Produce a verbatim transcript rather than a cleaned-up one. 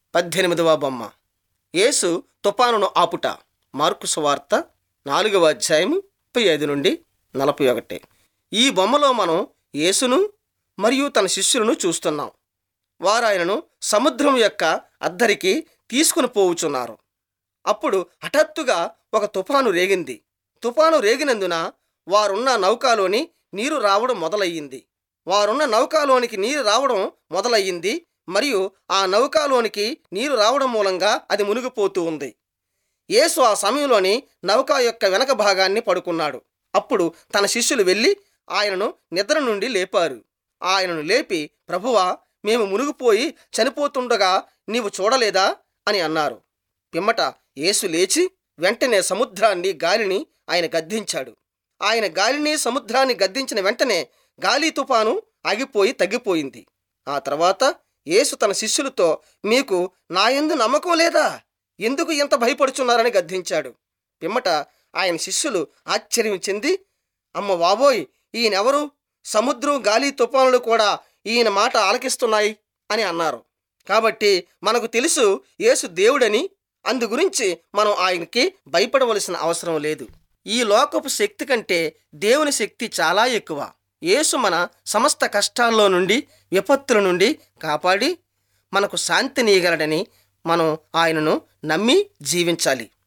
పద్దెనిమిదవ బొమ్మ. యేసు తుఫానును ఆపుట. మార్కు సువార్త నాలుగవ అధ్యాయము ముప్పై ఐదు నుండి నలభై ఒకటి. ఈ బొమ్మలో మనం యేసును మరియు తన శిష్యులను చూస్తున్నాం. వారాయనను సముద్రం యొక్క అద్దరికి తీసుకుని పోవుచున్నారు. అప్పుడు హఠాత్తుగా ఒక తుఫాను రేగింది. తుఫాను రేగినందున వారున్న నౌకాలోని నీరు రావడం మొదలయ్యింది. వారున్న నౌకాలోనికి నీరు రావడం మొదలయ్యింది మరియు ఆ నౌకాలోనికి నీరు రావడం మూలంగా అది మునిగిపోతూ ఉంది. యేసు ఆ సమయంలోని నౌక యొక్క వెనక భాగాన్ని పడుకున్నాడు. అప్పుడు తన శిష్యులు వెళ్ళి ఆయనను నిద్ర నుండి లేపారు. ఆయనను లేపి, ప్రభువా, మేము మునిగిపోయి చనిపోతుండగా నీవు చూడలేదా అని అన్నారు. పిమ్మట యేసు లేచి వెంటనే సముద్రాన్ని, గాలిని ఆయన గద్దించాడు. ఆయన గాలిని, సముద్రాన్ని గద్దించిన వెంటనే గాలి తుఫాను ఆగిపోయి తగ్గిపోయింది. ఆ తర్వాత యేసు తన శిష్యులతో, మీకు నా యందు నమ్మకం లేదా? ఎందుకు ఇంత భయపడుచున్నారని గద్దించాడు. పిమ్మట ఆయన శిష్యులు ఆశ్చర్యం చెంది, అమ్మ బాబోయ్, ఈయనెవరు? సముద్రం, గాలి, తుఫానులు కూడా ఈయన మాట ఆలకిస్తున్నాయి అని అన్నారు. కాబట్టి మనకు తెలుసు యేసు దేవుడని. అందు గురించి మనం ఆయనకి భయపడవలసిన అవసరం లేదు. ఈ లోకపు శక్తి కంటే దేవుని శక్తి చాలా ఎక్కువ. యేసు మన సమస్త కష్టాల్లో నుండి, విపత్తుల నుండి కాపాడి మనకు శాంతినీయగలడని మనం ఆయనను నమ్మి జీవించాలి.